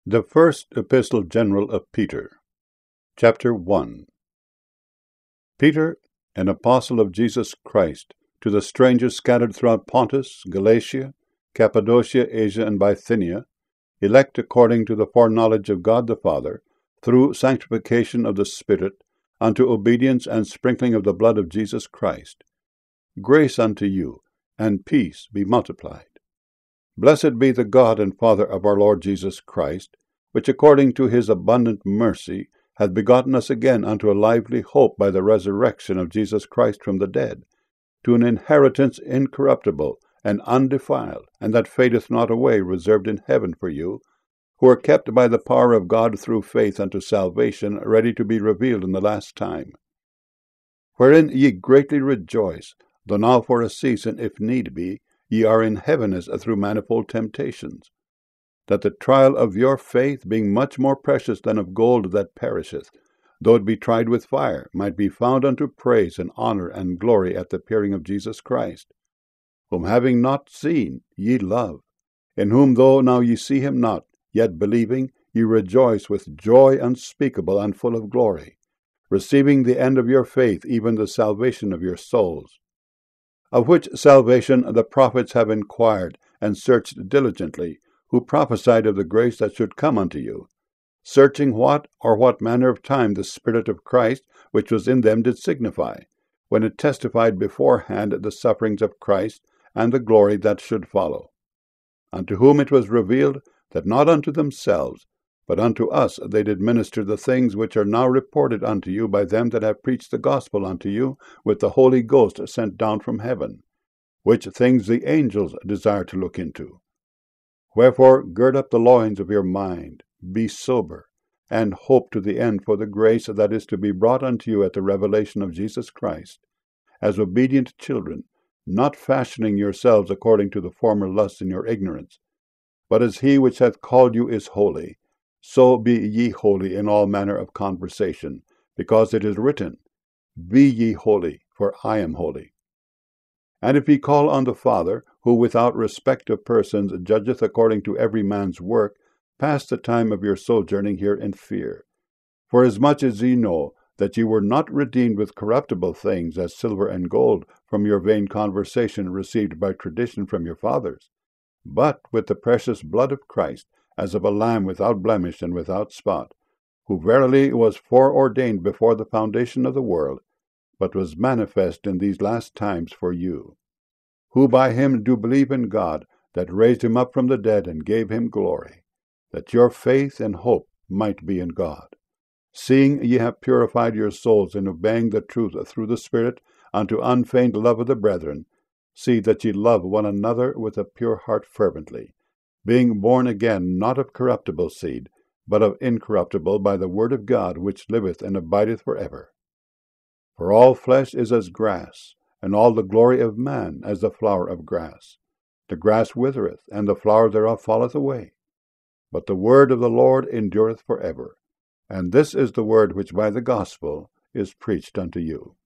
The First Epistle General of Peter, Chapter 1. Peter, an apostle of Jesus Christ, to the strangers scattered throughout Pontus, Galatia, Cappadocia, Asia, and Bithynia, elect according to the foreknowledge of God the Father, through sanctification of the Spirit, unto obedience and sprinkling of the blood of Jesus Christ. Grace unto you, and peace be multiplied. Blessed be the God and Father of our Lord Jesus Christ, which according to his abundant mercy hath begotten us again unto a lively hope by the resurrection of Jesus Christ from the dead, to an inheritance incorruptible and undefiled, and that fadeth not away, reserved in heaven for you, who are kept by the power of God through faith unto salvation, ready to be revealed in the last time. Wherein ye greatly rejoice, though now for a season, if need be, ye are in heaviness through manifold temptations, that the trial of your faith, being much more precious than of gold that perisheth, though it be tried with fire, might be found unto praise and honor and glory at the appearing of Jesus Christ, whom having not seen ye love, in whom though now ye see him not, yet believing, ye rejoice with joy unspeakable and full of glory, receiving the end of your faith, even the salvation of your souls. Of which salvation the prophets have inquired and searched diligently, who prophesied of the grace that should come unto you, searching what manner of time the Spirit of Christ which was in them did signify, when it testified beforehand the sufferings of Christ and the glory that should follow. Unto whom it was revealed that not unto themselves, but unto us they did minister the things which are now reported unto you by them that have preached the gospel unto you with the Holy Ghost sent down from heaven, which things the angels desire to look into. Wherefore gird up the loins of your mind, be sober, and hope to the end for the grace that is to be brought unto you at the revelation of Jesus Christ, as obedient children, not fashioning yourselves according to the former lusts in your ignorance, but as he which hath called you is holy, so be ye holy in all manner of conversation, because it is written, Be ye holy, for I am holy. And if ye call on the Father, who without respect of persons judgeth according to every man's work, pass the time of your sojourning here in fear. Forasmuch as ye know that ye were not redeemed with corruptible things, as silver and gold, from your vain conversation received by tradition from your fathers, but with the precious blood of Christ, as of a lamb without blemish and without spot, who verily was foreordained before the foundation of the world, but was manifest in these last times for you, who by him do believe in God, that raised him up from the dead and gave him glory, that your faith and hope might be in God. Seeing ye have purified your souls in obeying the truth through the Spirit unto unfeigned love of the brethren, see that ye love one another with a pure heart fervently, being born again not of corruptible seed, but of incorruptible, by the word of God, which liveth and abideth for ever. For all flesh is as grass, and all the glory of man as the flower of grass. The grass withereth, and the flower thereof falleth away. But the word of the Lord endureth for ever. And this is the word which by the gospel is preached unto you.